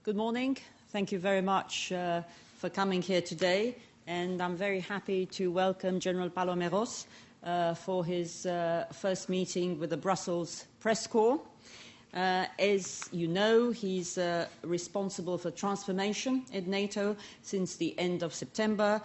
Good morning. Thank you very much for coming here today. And I'm very happy to welcome General Paloméros for his first meeting with the Brussels Press Corps. As you know, he's responsible for transformation at NATO since the end of September,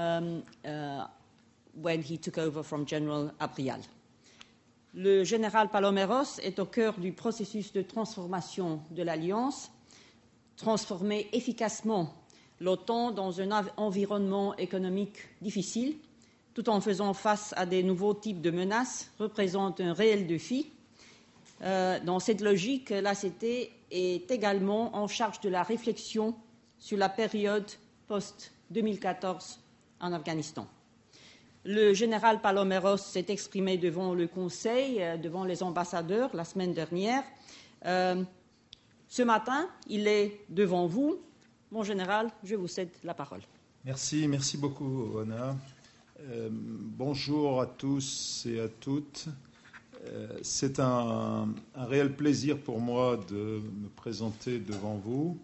when he took over from General Abrial. Le général Paloméros est au cœur du processus de transformation de l'Alliance, transformer efficacement l'OTAN dans un environnement économique difficile, tout en faisant face à des nouveaux types de menaces, représente un réel défi. Dans cette logique, l'ACT est également en charge de la réflexion sur la période post-2014 en Afghanistan. Le général Paloméros s'est exprimé devant le Conseil, devant les ambassadeurs la semaine dernière. Ce matin, il est devant vous. Mon général, je vous cède la parole. Merci beaucoup, Anna. Bonjour à tous et à toutes. C'est un réel plaisir pour moi de me présenter devant vous.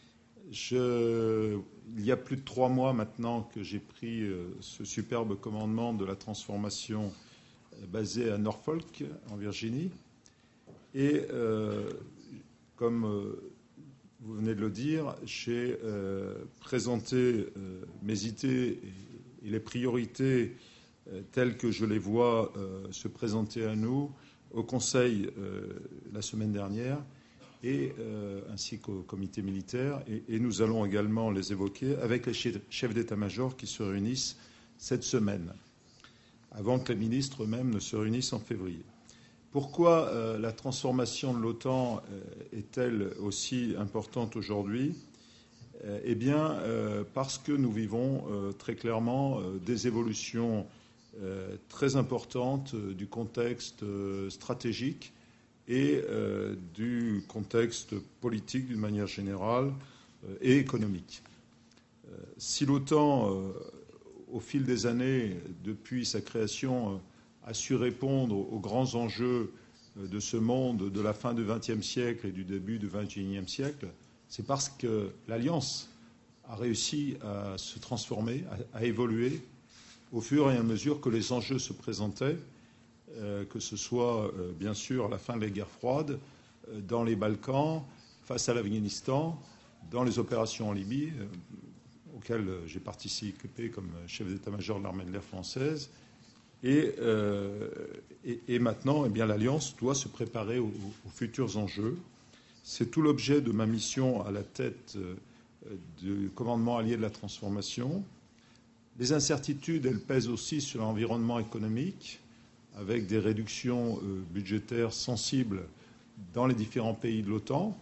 Il y a plus de 3 mois maintenant que j'ai pris ce superbe commandement de la transformation basée à Norfolk, en Virginie. Et comme vous venez de le dire, j'ai présenté mes idées et les priorités telles que je les vois se présenter à nous au Conseil la semaine dernière, ainsi qu'au comité militaire. Et nous allons également les évoquer avec les chefs d'état-major qui se réunissent cette semaine, avant que les ministres eux-mêmes ne se réunissent en février. Pourquoi la transformation de l'OTAN est-elle aussi importante aujourd'hui ? Eh bien, parce que nous vivons très clairement des évolutions très importantes du contexte stratégique et du contexte politique d'une manière générale et économique. Si l'OTAN, au fil des années, depuis sa création, a su répondre aux grands enjeux de ce monde de la fin du XXe siècle et du début du XXIe siècle, c'est parce que l'Alliance a réussi à se transformer, à évoluer au fur et à mesure que les enjeux se présentaient, que ce soit bien sûr à la fin de la guerre froide, dans les Balkans, face à l'Afghanistan, dans les opérations en Libye, auxquelles j'ai participé comme chef d'état-major de l'armée de l'air française. Et maintenant, eh bien, l'Alliance doit se préparer aux futurs enjeux. C'est tout l'objet de ma mission à la tête du commandement allié de la transformation. Les incertitudes, elles pèsent aussi sur l'environnement économique, avec des réductions budgétaires sensibles dans les différents pays de l'OTAN,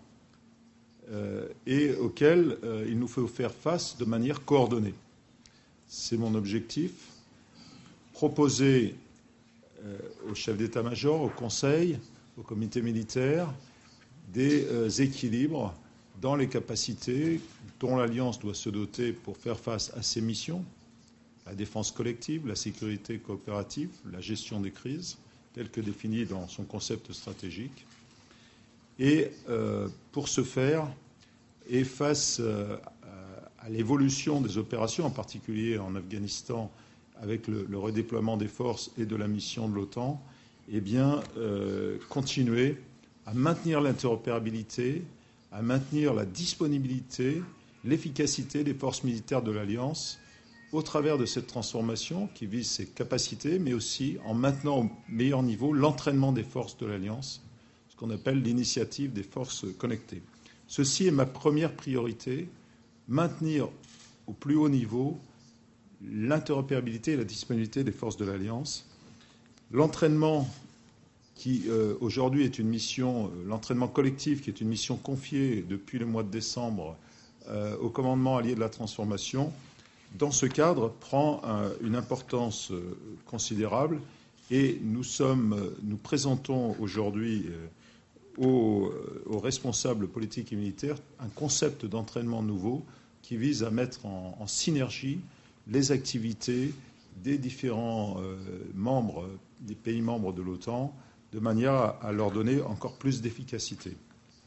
et auxquelles il nous faut faire face de manière coordonnée. C'est mon objectif. Proposer au chef d'état-major, au Conseil, au comité militaire, des équilibres dans les capacités dont l'Alliance doit se doter pour faire face à ses missions, la défense collective, la sécurité coopérative, la gestion des crises, telle que définie dans son concept stratégique. Et pour ce faire, et face à l'évolution des opérations, en particulier en Afghanistan, avec le redéploiement des forces et de la mission de l'OTAN, eh bien, continuer à maintenir l'interopérabilité, à maintenir la disponibilité, l'efficacité des forces militaires de l'Alliance au travers de cette transformation qui vise ses capacités, mais aussi en maintenant au meilleur niveau l'entraînement des forces de l'Alliance, ce qu'on appelle l'initiative des forces connectées. Ceci est ma première priorité, maintenir au plus haut niveau l'interopérabilité et la disponibilité des forces de l'Alliance. L'entraînement qui aujourd'hui est une mission, l'entraînement collectif qui est une mission confiée depuis le mois de décembre au commandement allié de la transformation, dans ce cadre, prend une importance considérable et nous présentons aujourd'hui aux responsables politiques et militaires un concept d'entraînement nouveau qui vise à mettre en synergie les activités des différents membres, des pays membres de l'OTAN, de manière à leur donner encore plus d'efficacité.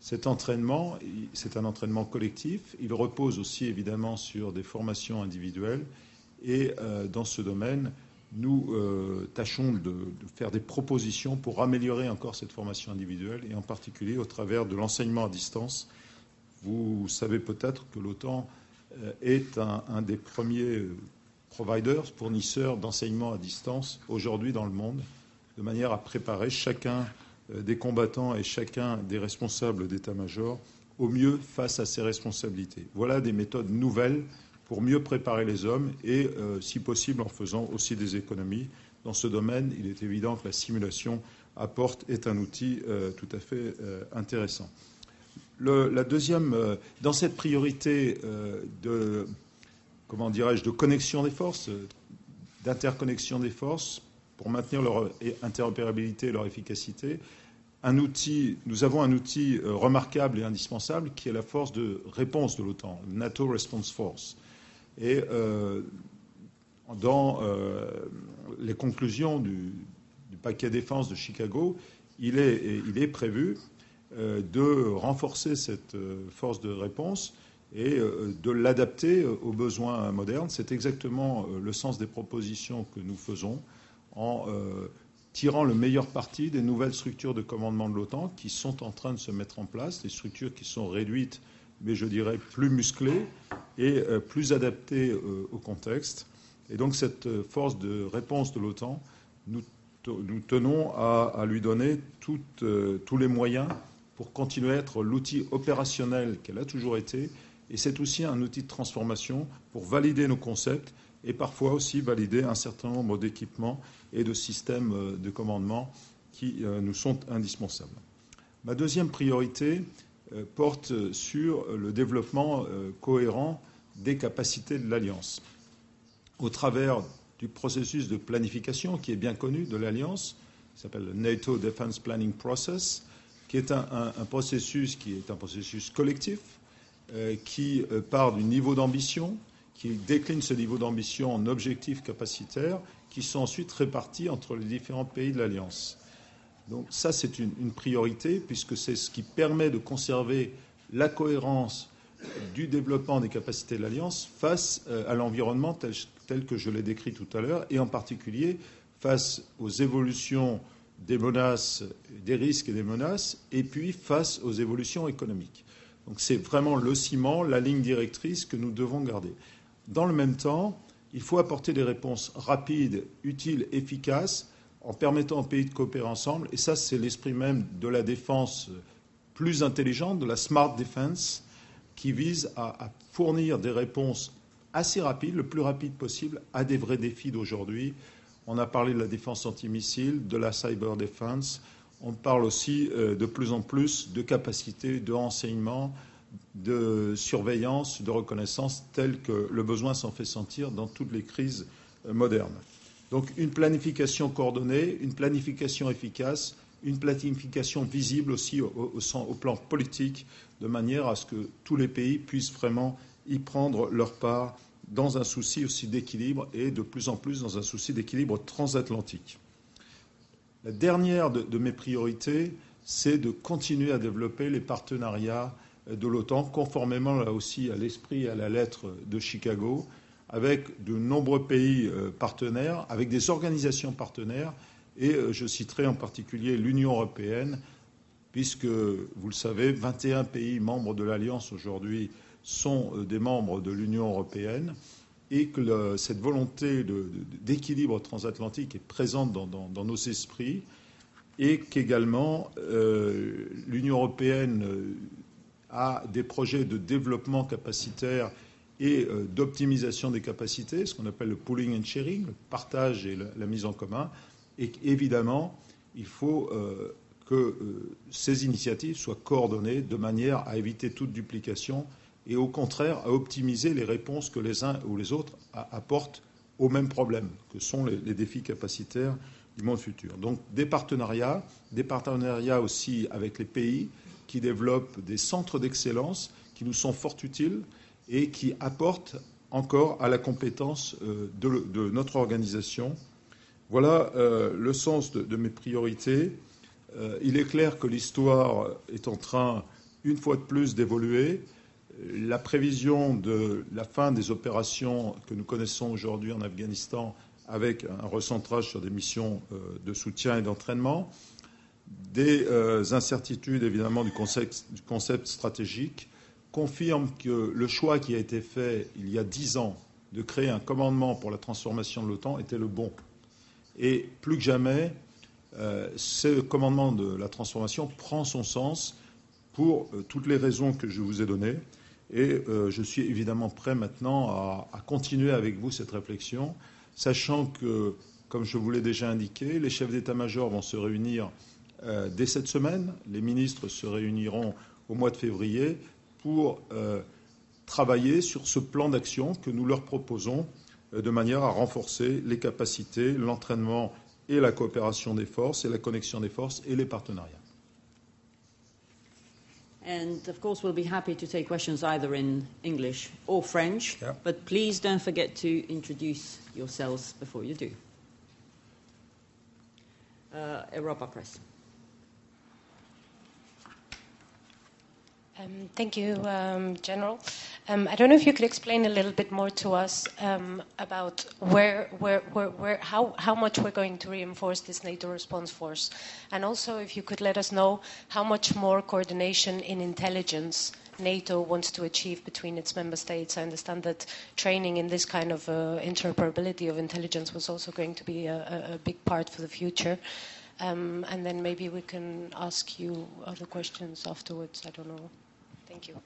Cet entraînement, c'est un entraînement collectif. Il repose aussi évidemment sur des formations individuelles. Et dans ce domaine, nous tâchons de faire des propositions pour améliorer encore cette formation individuelle, et en particulier au travers de l'enseignement à distance. Vous savez peut-être que l'OTAN est un des premiers providers, fournisseurs d'enseignement à distance aujourd'hui dans le monde, de manière à préparer chacun des combattants et chacun des responsables d'état-major au mieux face à ses responsabilités. Voilà des méthodes nouvelles pour mieux préparer les hommes et, si possible, en faisant aussi des économies. Dans ce domaine, il est évident que la simulation est un outil tout à fait intéressant. La deuxième, dans cette priorité de connexion des forces, d'interconnexion des forces, pour maintenir leur interopérabilité et leur efficacité, nous avons un outil remarquable et indispensable qui est la force de réponse de l'OTAN, NATO Response Force. Et dans les conclusions du paquet défense de Chicago, il est prévu de renforcer cette force de réponse et de l'adapter aux besoins modernes. C'est exactement le sens des propositions que nous faisons en tirant le meilleur parti des nouvelles structures de commandement de l'OTAN qui sont en train de se mettre en place, des structures qui sont réduites, mais je dirais plus musclées et plus adaptées au contexte. Et donc cette force de réponse de l'OTAN, nous tenons à lui donner tous les moyens pour continuer à être l'outil opérationnel qu'elle a toujours été. Et c'est aussi un outil de transformation pour valider nos concepts et parfois aussi valider un certain nombre d'équipements et de systèmes de commandement qui nous sont indispensables. Ma deuxième priorité porte sur le développement cohérent des capacités de l'Alliance. Au travers du processus de planification qui est bien connu de l'Alliance, qui s'appelle le NATO Defense Planning Process, qui est un processus collectif, qui part du niveau d'ambition, qui décline ce niveau d'ambition en objectifs capacitaires, qui sont ensuite répartis entre les différents pays de l'Alliance. Donc ça, c'est une priorité, puisque c'est ce qui permet de conserver la cohérence du développement des capacités de l'Alliance face à l'environnement tel que je l'ai décrit tout à l'heure, et en particulier face aux évolutions des menaces, des risques et des menaces, et puis face aux évolutions économiques. Donc c'est vraiment le ciment, la ligne directrice que nous devons garder. Dans le même temps, il faut apporter des réponses rapides, utiles, efficaces, en permettant aux pays de coopérer ensemble. Et ça, c'est l'esprit même de la défense plus intelligente, de la smart defense, qui vise à fournir des réponses assez rapides, le plus rapide possible, à des vrais défis d'aujourd'hui. On a parlé de la défense antimissile, de la cyber defense. On parle aussi de plus en plus de capacités de renseignement, de surveillance, de reconnaissance, tel que le besoin s'en fait sentir dans toutes les crises modernes. Donc une planification coordonnée, une planification efficace, une planification visible aussi au plan politique, de manière à ce que tous les pays puissent vraiment y prendre leur part dans un souci aussi d'équilibre et de plus en plus dans un souci d'équilibre transatlantique. La dernière de mes priorités, c'est de continuer à développer les partenariats de l'OTAN, conformément là aussi à l'esprit et à la lettre de Chicago, avec de nombreux pays partenaires, avec des organisations partenaires, et je citerai en particulier l'Union européenne, puisque, vous le savez, 21 pays membres de l'Alliance aujourd'hui sont des membres de l'Union européenne, et que cette volonté d'équilibre transatlantique est présente dans nos esprits, et qu'également l'Union européenne a des projets de développement capacitaire et d'optimisation des capacités, ce qu'on appelle le pooling and sharing, le partage et la mise en commun. Et évidemment, il faut que ces initiatives soient coordonnées de manière à éviter toute duplication et au contraire à optimiser les réponses que les uns ou les autres apportent aux mêmes problèmes, que sont les défis capacitaires du monde futur. Donc des partenariats aussi avec les pays qui développent des centres d'excellence qui nous sont fort utiles et qui apportent encore à la compétence de notre organisation. Voilà le sens de mes priorités. Il est clair que l'histoire est en train une fois de plus d'évoluer. La prévision de la fin des opérations que nous connaissons aujourd'hui en Afghanistan, avec un recentrage sur des missions de soutien et d'entraînement, des incertitudes évidemment du concept stratégique, confirme que le choix qui a été fait il y a 10 ans de créer un commandement pour la transformation de l'OTAN était le bon. Et plus que jamais, ce commandement de la transformation prend son sens pour toutes les raisons que je vous ai données. Et je suis évidemment prêt maintenant à continuer avec vous cette réflexion, sachant que, comme je vous l'ai déjà indiqué, les chefs d'état-major vont se réunir dès cette semaine. Les ministres se réuniront au mois de février pour travailler sur ce plan d'action que nous leur proposons de manière à renforcer les capacités, l'entraînement et la coopération des forces et la connexion des forces et les partenariats. And of course, we'll be happy to take questions either in English or French, but please don't forget to introduce yourselves before you do. Europa Press. Thank you, General. I don't know if you could explain a little bit more to us about how much we're going to reinforce this NATO response force, and also if you could let us know how much more coordination in intelligence NATO wants to achieve between its member states. I understand that training in this kind of interoperability of intelligence was also going to be a big part for the future. And then maybe we can ask you other questions afterwards. I don't know. Thank you.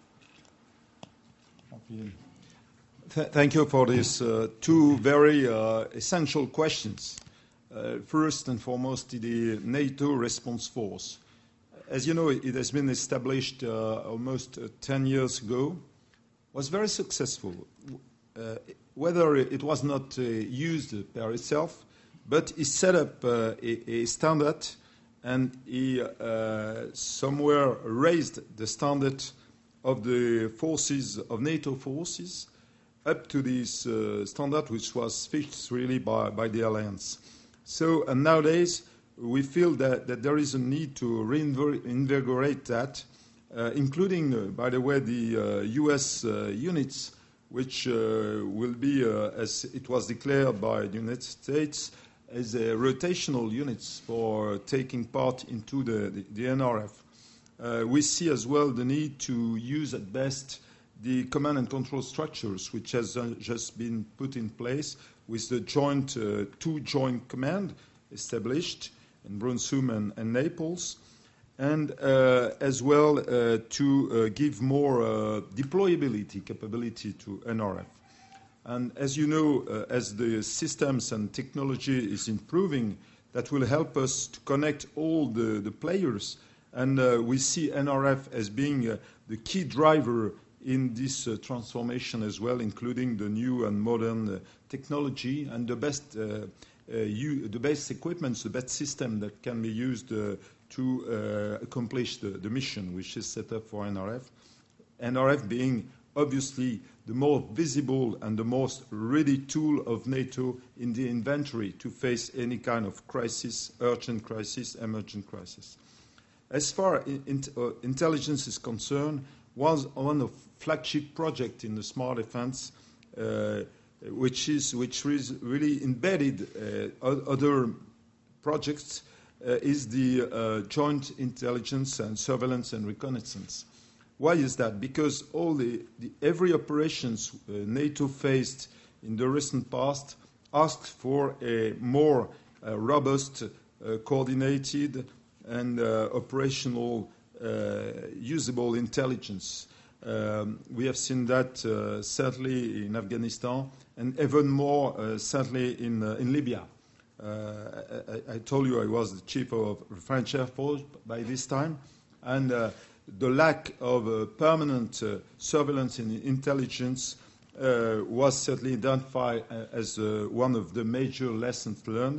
Thank you for these two very essential questions. First and foremost, the NATO response force. As you know, it has been established almost 10 years ago. Was very successful. Whether it was not used per itself, but he set up a standard, and he somewhere raised the standard of the forces, of NATO forces, up to this standard which was fixed really by the alliance. So and nowadays we feel that there is a need to reinvigorate that, including, by the way, the U.S. units, which will be, as it was declared by the United States, as rotational units for taking part into the NRF. We see as well the need to use at best the command and control structures, which has just been put in place with the two joint command established in Brunssum and Naples, and as well to give more deployability capability to NRF. And as you know, as the systems and technology is improving, that will help us to connect all the players. And we see NRF as being the key driver in this transformation as well, including the new and modern technology and the best equipment, the best system that can be used to accomplish the mission which is set up for NRF. NRF being obviously the more visible and the most ready tool of NATO in the inventory to face any kind of crisis, urgent crisis, emergent crisis. As far as intelligence is concerned, was one of flagship project in the smart defense, which is really embedded other projects, is the joint intelligence and surveillance and reconnaissance. Why is that? Because every operations NATO faced in the recent past asked for a more robust, coordinated, and operational, usable intelligence. We have seen that certainly in Afghanistan, and even more certainly in Libya. I told you I was the chief of French Air Force by this time, and the lack of permanent surveillance and intelligence was certainly identified as one of the major lessons learned.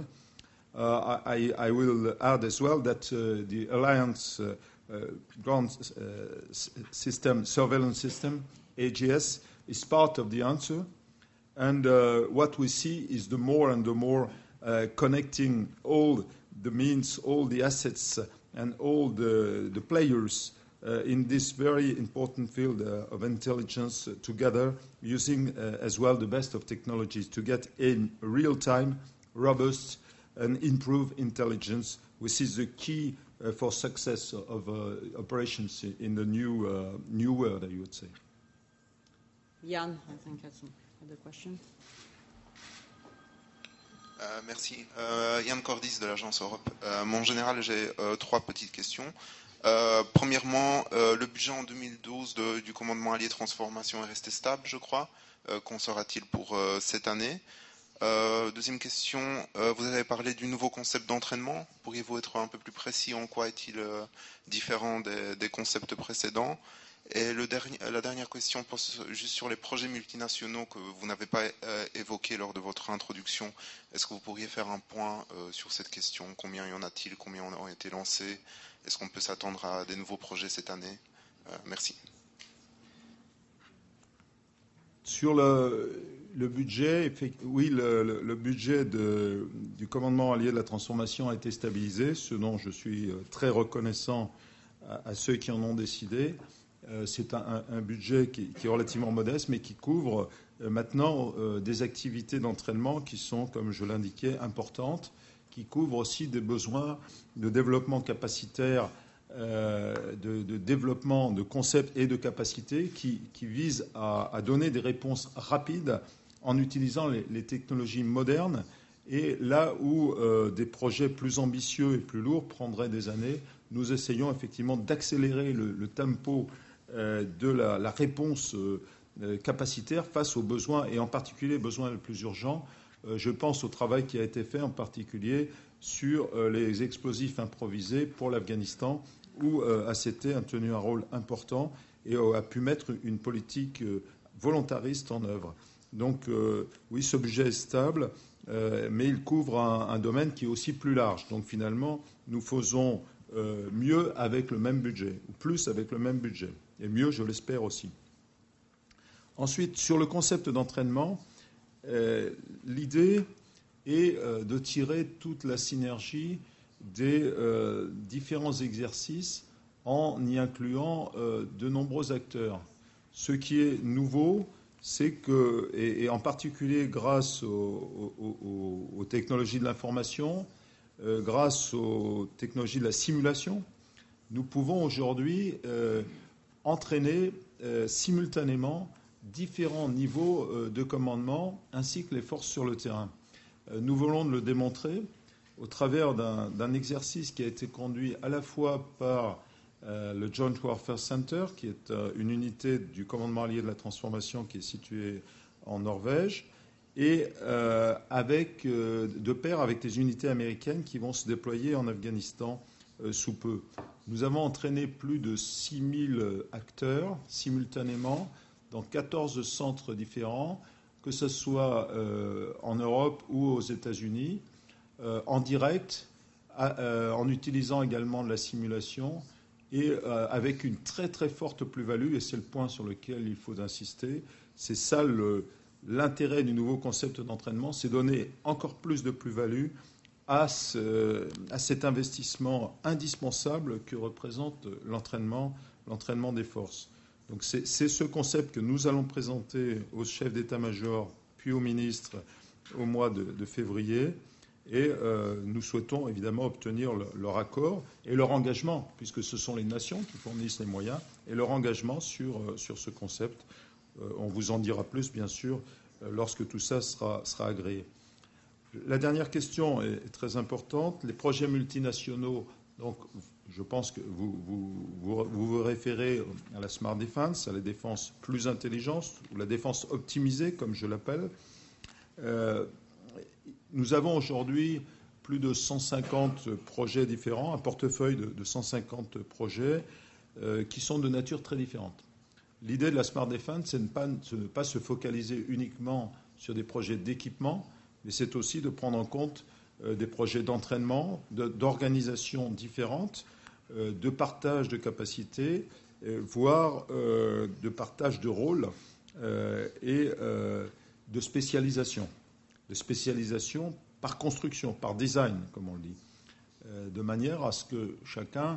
I will add as well that the Alliance Ground System Surveillance System, AGS, is part of the answer. And what we see is the more and the more connecting all the means, all the assets, and all the players in this very important field of intelligence together, using as well the best of technologies to get in real time, robust and improved intelligence, which is the key for success of operations in the new world, I would say. Jan, I think has another question. Merci. Yann Cordis de l'Agence Europe. Mon général, j'ai 3 petites questions. Premièrement, le budget en 2012 du commandement allié transformation est resté stable, je crois. Qu'en sera-t-il pour cette année? Deuxième question, vous avez parlé du nouveau concept d'entraînement. Pourriez-vous être un peu plus précis en quoi est-il différent des concepts précédents? Et la dernière question porte juste sur les projets multinationaux que vous n'avez pas évoqués lors de votre introduction. Est-ce que vous pourriez faire un point sur cette question? Combien y en a-t-il? Combien ont été lancés? Est-ce qu'on peut s'attendre à des nouveaux projets cette année? Merci. Sur le budget, oui, le budget du commandement allié de la transformation a été stabilisé, ce dont je suis très reconnaissant à ceux qui en ont décidé. C'est un budget qui est relativement modeste, mais qui couvre maintenant des activités d'entraînement qui sont, comme je l'indiquais, importantes, qui couvrent aussi des besoins de développement capacitaire, de développement de concepts et de capacités qui visent à donner des réponses rapides en utilisant les technologies modernes. Et là où des projets plus ambitieux et plus lourds prendraient des années, nous essayons effectivement d'accélérer le tempo de la réponse capacitaire face aux besoins, et en particulier les besoins les plus urgents. Je pense au travail qui a été fait en particulier sur les explosifs improvisés pour l'Afghanistan, où ACT a tenu un rôle important et a pu mettre une politique volontariste en œuvre. Donc oui, ce budget est stable, mais il couvre un domaine qui est aussi plus large. Donc finalement, nous faisons mieux avec le même budget, ou plus avec le même budget. Et mieux, je l'espère aussi. Ensuite, sur le concept d'entraînement, l'idée est de tirer toute la synergie des différents exercices en y incluant de nombreux acteurs. Ce qui est nouveau, c'est que, et en particulier grâce aux technologies de l'information, grâce aux technologies de la simulation, nous pouvons aujourd'hui entraîner simultanément différents niveaux de commandement ainsi que les forces sur le terrain. Nous voulons le démontrer au travers d'un exercice qui a été conduit à la fois par le Joint Warfare Center, qui est une unité du commandement allié de la transformation qui est située en Norvège, et de pair avec des unités américaines qui vont se déployer en Afghanistan sous peu. Nous avons entraîné plus de 6000 acteurs simultanément dans 14 centres différents, que ce soit en Europe ou aux États-Unis, en direct, en utilisant également de la simulation et avec une très très forte plus-value, et c'est le point sur lequel il faut insister. C'est ça l'intérêt du nouveau concept d'entraînement, c'est donner encore plus de plus-value à cet investissement indispensable que représente l'entraînement des forces. Donc c'est ce concept que nous allons présenter aux chefs d'état-major puis aux ministres au mois de février, et nous souhaitons évidemment obtenir leur accord et leur engagement, puisque ce sont les nations qui fournissent les moyens, et leur engagement sur ce concept. On vous en dira plus, bien sûr, lorsque tout ça sera agréé. La dernière question est très importante. Les projets multinationaux, donc je pense que vous référez à la Smart Defense, à la défense plus intelligente, ou la défense optimisée, comme je l'appelle. Nous avons aujourd'hui plus de 150 projets différents, un portefeuille de 150 projets qui sont de nature très différente. L'idée de la Smart Defense, c'est de ne pas se focaliser uniquement sur des projets d'équipement, mais c'est aussi de prendre en compte des projets d'entraînement, d'organisation différentes, de partage de capacités, voire de partage de rôles et de spécialisation. De spécialisation par construction, par design, comme on le dit, de manière à ce que chacun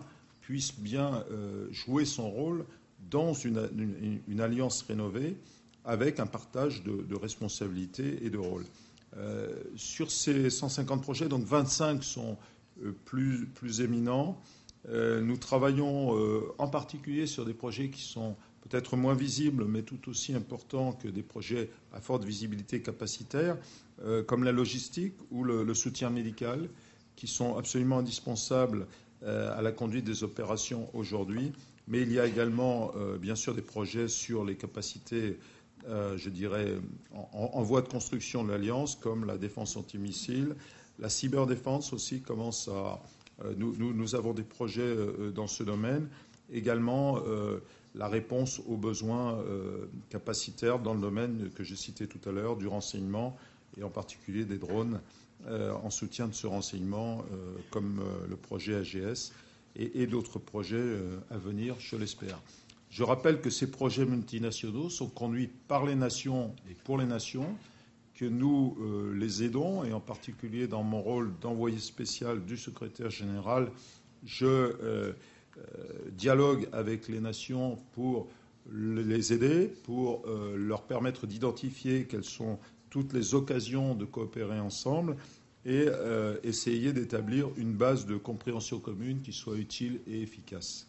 puisse bien jouer son rôle dans une alliance rénovée avec un partage de responsabilités et de rôles. Sur ces 150 projets, donc 25 sont plus éminents. Nous travaillons en particulier sur des projets qui sont peut-être moins visibles, mais tout aussi importants que des projets à forte visibilité capacitaire, comme la logistique ou le soutien médical, qui sont absolument indispensables à la conduite des opérations aujourd'hui. Mais il y a également, bien sûr, des projets sur les capacités, je dirais, en voie de construction de l'Alliance, comme la défense antimissile. La cyberdéfense aussi commence à... Nous avons des projets dans ce domaine. Également, la réponse aux besoins capacitaires dans le domaine que j'ai cité tout à l'heure, du renseignement, et en particulier des drones, en soutien de ce renseignement, comme le projet AGS et d'autres projets à venir, je l'espère. Je rappelle que ces projets multinationaux sont conduits par les nations et pour les nations, que nous les aidons, et en particulier dans mon rôle d'envoyé spécial du secrétaire général, je dialogue avec les nations pour les aider, pour leur permettre d'identifier quelles sont toutes les occasions de coopérer ensemble et essayer d'établir une base de compréhension commune qui soit utile et efficace.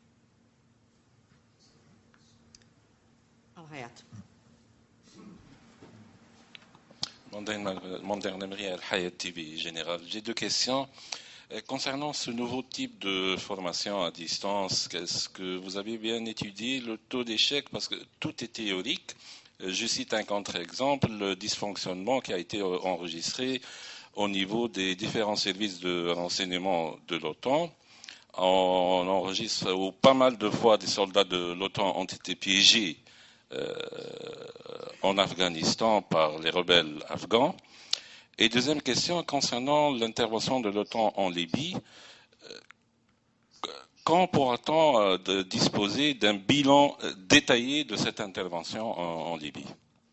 J'ai deux questions. Concernant ce nouveau type de formation à distance, est-ce que vous avez bien étudié le taux d'échec? Parce que tout est théorique. Je cite un contre-exemple, le dysfonctionnement qui a été enregistré au niveau des différents services de renseignement de l'OTAN. On enregistre où pas mal de fois des soldats de l'OTAN ont été piégés en Afghanistan par les rebelles afghans. Et deuxième question, concernant l'intervention de l'OTAN en Libye, quand pourra-t-on disposer d'un bilan détaillé de cette intervention en Libye?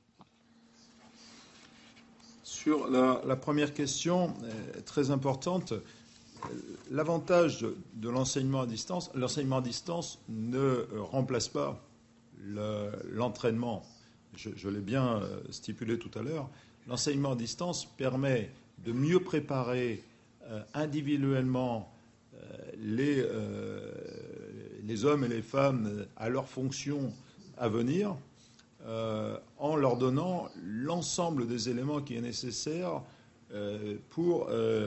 Sur la première question, très importante, l'avantage de l'enseignement à distance ne remplace pas l'entraînement. Je l'ai bien stipulé tout à l'heure. L'enseignement à distance permet de mieux préparer individuellement les hommes et les femmes à leurs fonctions à venir, en leur donnant l'ensemble des éléments qui est nécessaire pour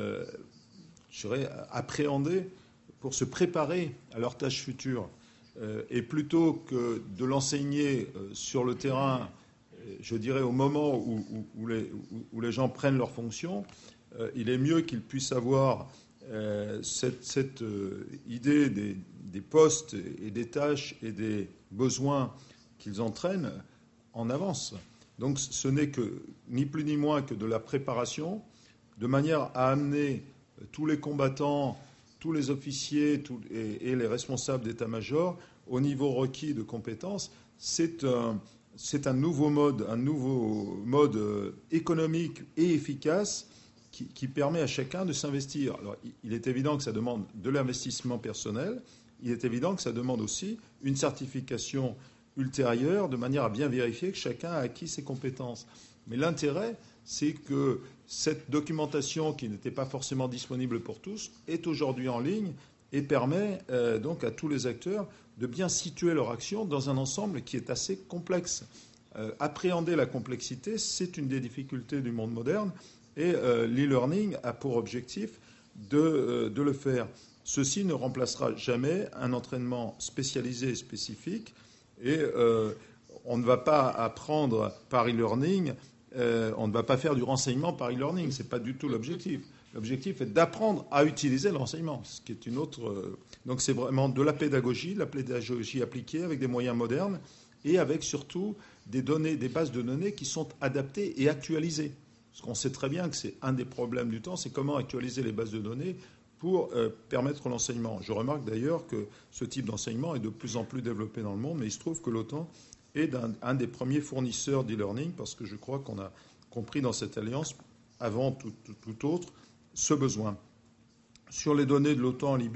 appréhender, pour se préparer à leurs tâches futures. Et plutôt que de l'enseigner sur le terrain, je dirais au moment où les gens prennent leurs fonctions, il est mieux qu'ils puissent avoir cette idée des postes et des tâches et des besoins qu'ils entraînent en avance. Donc ce n'est que ni plus ni moins que de la préparation, de manière à amener tous les combattants, tous les officiers et les responsables d'état-major au niveau requis de compétences. C'est un nouveau mode économique et efficace qui permet à chacun de s'investir. Alors, il est évident que ça demande de l'investissement personnel. Il est évident que ça demande aussi une certification ultérieure de manière à bien vérifier que chacun a acquis ses compétences. Mais l'intérêt, c'est que cette documentation qui n'était pas forcément disponible pour tous est aujourd'hui en ligne et permet donc à tous les acteurs de bien situer leur action dans un ensemble qui est assez complexe. Appréhender la complexité, c'est une des difficultés du monde moderne et l'e-learning a pour objectif de le faire. Ceci ne remplacera jamais un entraînement spécialisé et spécifique et on ne va pas apprendre par e-learning, on ne va pas faire du renseignement par e-learning, ce n'est pas du tout l'objectif. L'objectif est d'apprendre à utiliser le renseignement, ce qui est une autre... Donc c'est vraiment de la pédagogie appliquée avec des moyens modernes et avec surtout des bases de données qui sont adaptées et actualisées. Parce qu'on sait très bien que c'est un des problèmes du temps, c'est comment actualiser les bases de données pour permettre l'enseignement. Je remarque d'ailleurs que ce type d'enseignement est de plus en plus développé dans le monde, mais il se trouve que l'OTAN est un des premiers fournisseurs d'e-learning parce que je crois qu'on a compris dans cette alliance, avant tout autre, ce besoin. Sur les données de l'OTAN en Libye,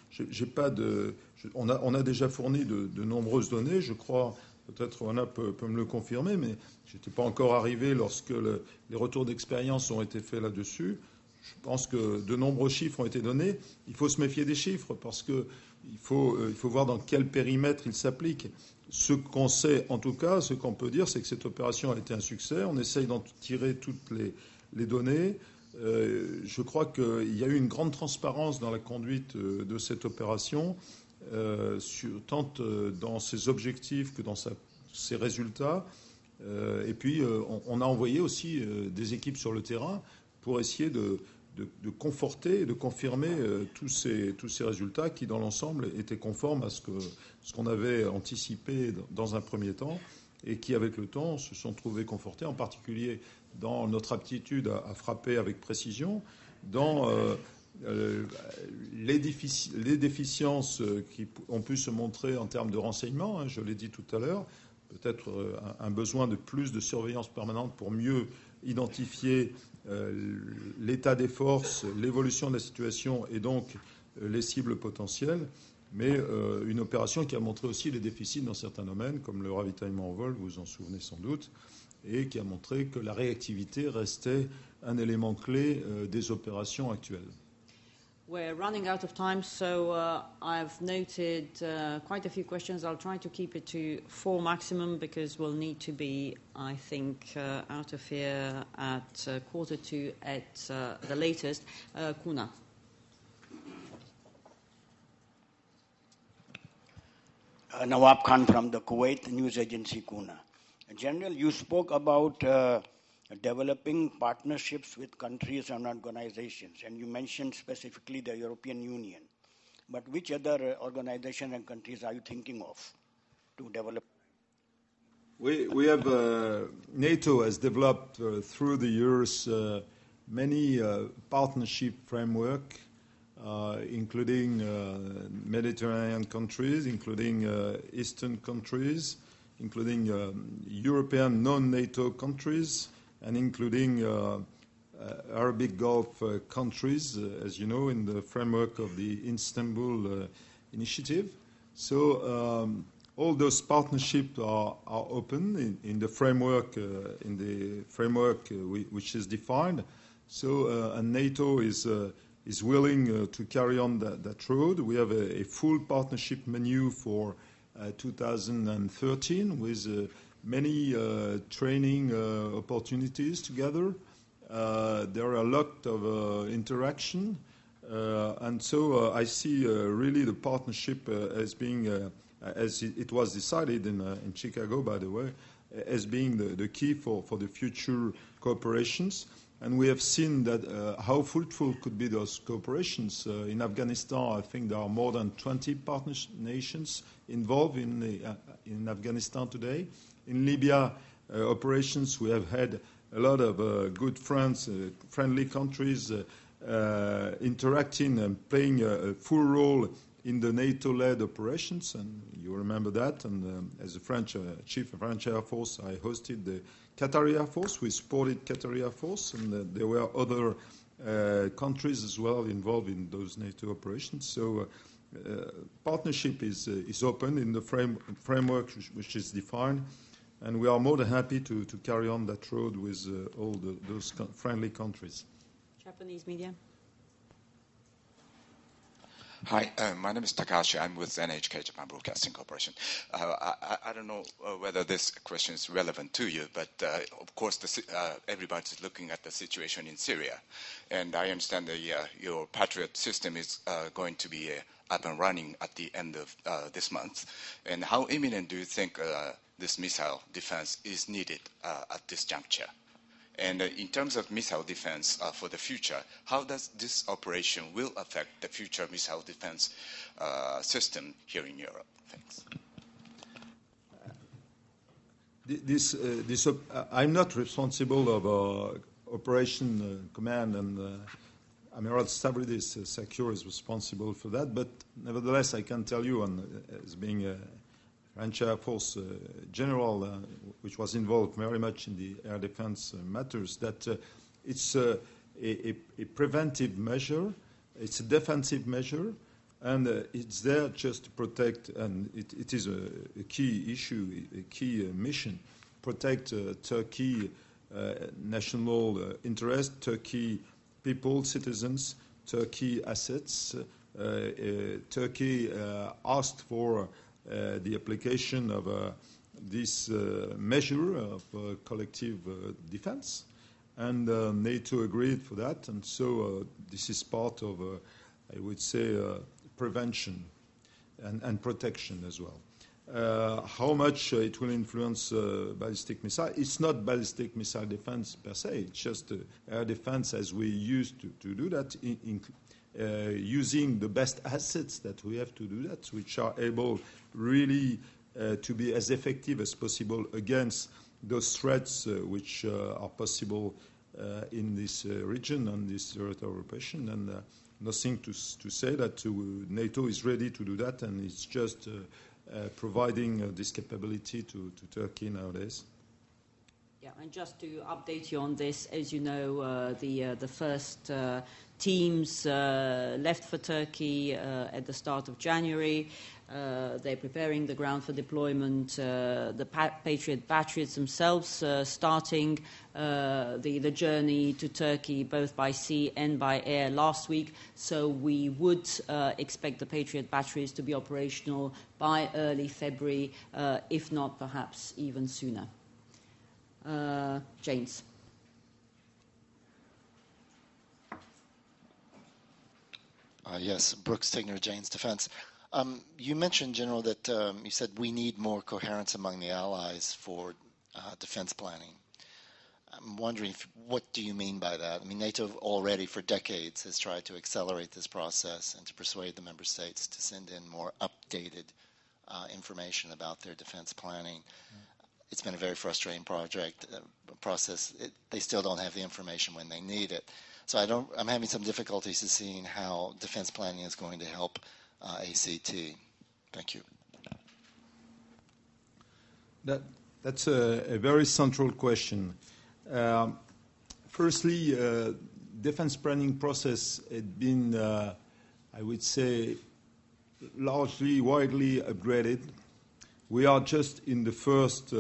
On a déjà fourni de nombreuses données, je crois. Peut-être Rona peut me le confirmer, mais je n'étais pas encore arrivé lorsque les retours d'expérience ont été faits là-dessus. Je pense que de nombreux chiffres ont été donnés. Il faut se méfier des chiffres parce qu'il faut voir dans quel périmètre ils s'appliquent. Ce qu'on sait, en tout cas, ce qu'on peut dire, c'est que cette opération a été un succès. On essaye d'en tirer toutes les données. Je crois qu'il y a eu une grande transparence dans la conduite de cette opération, tant dans ses objectifs que dans ses résultats. Et puis, on a envoyé aussi des équipes sur le terrain pour essayer de conforter et de confirmer tous ces résultats qui, dans l'ensemble, étaient conformes à ce qu'on avait anticipé dans un premier temps et qui, avec le temps, se sont trouvés confortés, en particulier dans notre aptitude à frapper avec précision, dans les déficiences qui ont pu se montrer en termes de renseignement, je l'ai dit tout à l'heure, peut-être un besoin de plus de surveillance permanente pour mieux identifier l'état des forces, l'évolution de la situation et donc les cibles potentielles, mais une opération qui a montré aussi les déficits dans certains domaines, comme le ravitaillement en vol, vous vous en souvenez sans doute, et qui a montré que la réactivité restait un élément clé des opérations actuelles. We're running out of time, so I've noted quite a few questions. I'll try to keep it to 4 maximum because we'll need to be, I think, out of here at 1:45 at the latest. Kuna. Nawab Khan from the Kuwait news agency Kuna. General, you spoke about developing partnerships with countries and organizations, and you mentioned specifically the European Union. But which other organizations and countries are you thinking of to develop? We have NATO has developed through the years many partnership framework, including Mediterranean countries, including Eastern countries, including European non-NATO countries, and including Arabic Gulf countries, as you know, in the framework of the Istanbul initiative. So all those partnerships are open in the framework which is defined. So and NATO is willing to carry on that road. We have a full partnership menu for 2013 with many training opportunities together. There are a lot of interaction, and so I see really the partnership as being, as it was decided in Chicago, by the way, as being the key for the future cooperations. And we have seen that how fruitful could be those cooperations. In Afghanistan, I think there are more than 20 partner nations involved in Afghanistan today. In Libya operations, we have had a lot of good friends, friendly countries interacting and playing a full role in the NATO-led operations, and you remember that. And as a French chief of French Air Force, I hosted the Qatari Air Force. We supported Qatari Air Force, and there were other countries as well involved in those NATO operations. So partnership is open in the framework which is defined, and we are more than happy to carry on that road with all those friendly countries. Japanese media. Hi, my name is Takahashi. I'm with NHK Japan Broadcasting Corporation. I don't know whether this question is relevant to you, but of course everybody's looking at the situation in Syria. And I understand that your Patriot system is going to be up and running at the end of this month. And how imminent do you think this missile defense is needed at this juncture? And in terms of missile defense for the future, how does this operation will affect the future missile defense system here in Europe? Thanks. I'm not responsible of Operation Command, and Amiral Stavridis Sakur is responsible for that. But nevertheless, I can tell you, as being a French Air Force general, which was involved very much in the air defense matters, that it's a preventive measure, it's a defensive measure, And it's there just to protect, and it is a key issue, a key mission, protect Turkey national interest, Turkey people, citizens, Turkey assets. Turkey asked for the application of this measure of collective defense, and NATO agreed for that, and so this is part of, I would say, prevention and protection as well. How much it will influence ballistic missile? It's not ballistic missile defense per se. It's just air defense as we used to do that, using the best assets that we have to do that, which are able really to be as effective as possible against those threats which are possible in this region and this territorial operation. And nothing to say that NATO is ready to do that, and it's just providing this capability to Turkey nowadays. Yeah, and just to update you on this, as you know, the first teams left for Turkey at the start of January. They're preparing the ground for deployment. The Patriot batteries themselves starting the journey to Turkey, both by sea and by air last week. So we would expect the Patriot batteries to be operational by early February, if not perhaps even sooner. James. Yes, Brooks Tigner, Janes Defense. You mentioned, General, that you said we need more coherence among the allies for defense planning. I'm wondering, what do you mean by that? I mean, NATO already for decades has tried to accelerate this process and to persuade the member states to send in more updated information about their defense planning. It's been a very frustrating process. They still don't have the information when they need it. So I'm having some difficulties in seeing how defense planning is going to help ACT. Thank you. That's a very central question. Firstly, defense planning process had been, I would say, largely, widely upgraded. We are just in the first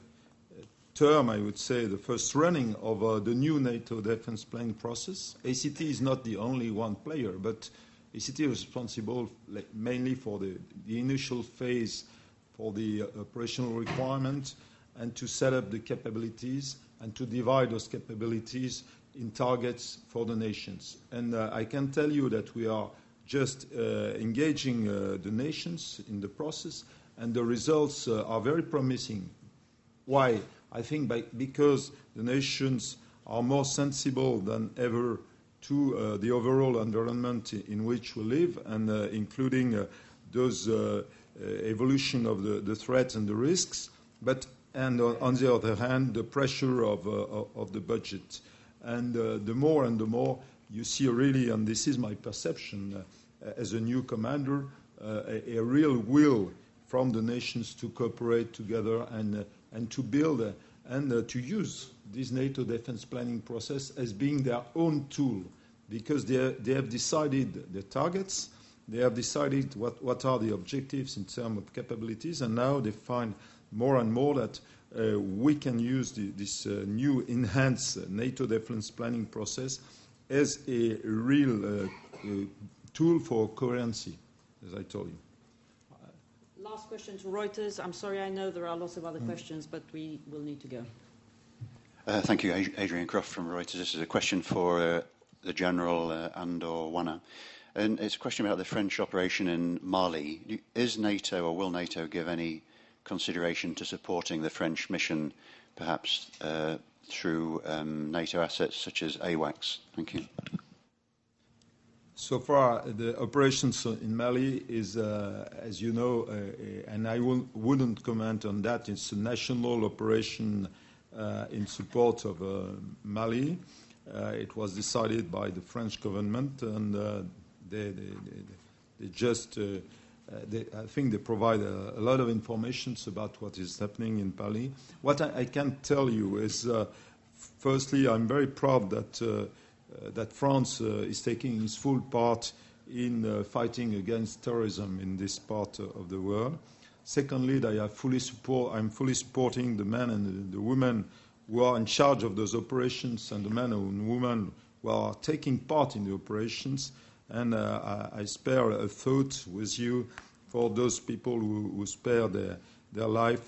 term, I would say, the first running of the new NATO defense planning process. ACT is not the only one player, but ACT is responsible mainly for the initial phase, for the operational requirement, and to set up the capabilities and to divide those capabilities in targets for the nations. And I can tell you that we are just engaging the nations in the process, and the results are very promising. Why? I think because the nations are more sensible than ever to the overall environment in which we live, and including those evolution of the threats and the risks, and on the other hand, the pressure of the budget. And the more and the more you see really, and this is my perception as a new commander, a real will from the nations to cooperate together and to build and to use this NATO defense planning process as being their own tool, because they have decided the targets, they have decided what are the objectives in terms of capabilities, and now they find more and more that we can use this new enhanced NATO defense planning process as a real tool for coherency, as I told you. Last question to Reuters. I'm sorry, I know there are lots of other questions, but we will need to go. Thank you, Adrian Croft from Reuters. This is a question for the General and/or Wana. And it's a question about the French operation in Mali. Is NATO, or will NATO give any consideration to supporting the French mission, perhaps through NATO assets such as AWACS? Thank you. So far, the operations in Mali is, as you know, and I wouldn't comment on that, it's a national operation in support of Mali. It was decided by the French government, and they just, I think they provide a lot of information about what is happening in Mali. What I can tell you is, firstly, I'm very proud that France is taking its full part in fighting against terrorism in this part of the world. Secondly, I'm fully supporting the men and the women who are in charge of those operations and the men and women who are taking part in the operations. And I spare a thought with you for those people who spare their life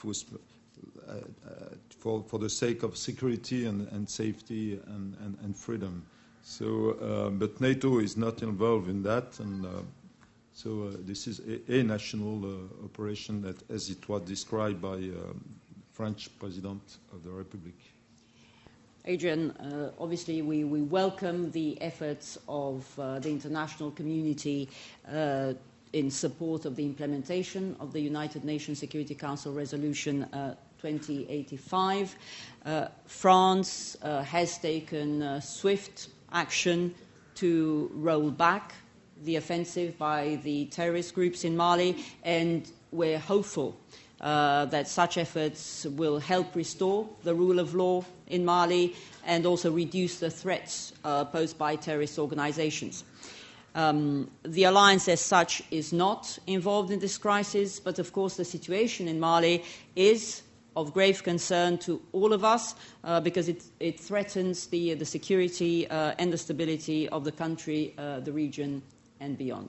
for the sake of security and safety and freedom. So, but NATO is not involved in that, and so this is a national operation that, as it was described by French President of the Republic. Adrian, obviously we welcome the efforts of the international community in support of the implementation of the United Nations Security Council Resolution 2085. France has taken swift action to roll back the offensive by the terrorist groups in Mali, and we're hopeful that such efforts will help restore the rule of law in Mali and also reduce the threats posed by terrorist organizations. The alliance as such is not involved in this crisis, but of course the situation in Mali is of grave concern to all of us because it threatens the security and the stability of the country, the region, and beyond.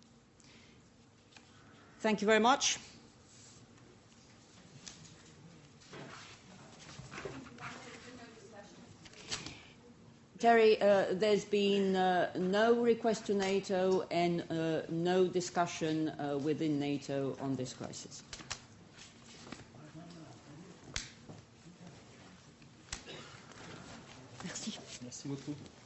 Thank you very much. Terry, there's been no request to NATO and no discussion within NATO on this crisis. Merci. Merci beaucoup.